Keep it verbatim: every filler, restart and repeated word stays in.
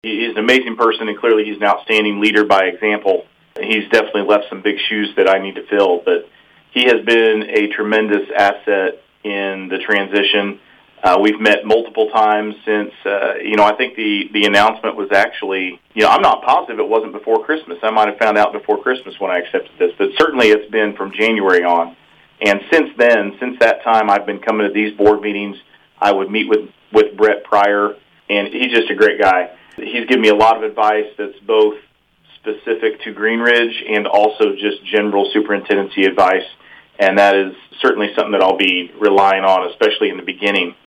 He- He's an amazing person, and clearly he's an outstanding leader by example. He's definitely left some big shoes that I need to fill, but he has been a tremendous asset in the transition. Uh, we've met multiple times since, uh, you know, I think the, the announcement was actually, you know, I'm not positive it wasn't before Christmas. I might have found out before Christmas when I accepted this, but certainly it's been from January on. And since then, since that time, I've been coming to these board meetings. I would meet with, with Brett Pryor, and he's just a great guy. He's given me a lot of advice that's both specific to Green Ridge and also just general superintendency advice, and that is certainly something that I'll be relying on, especially in the beginning.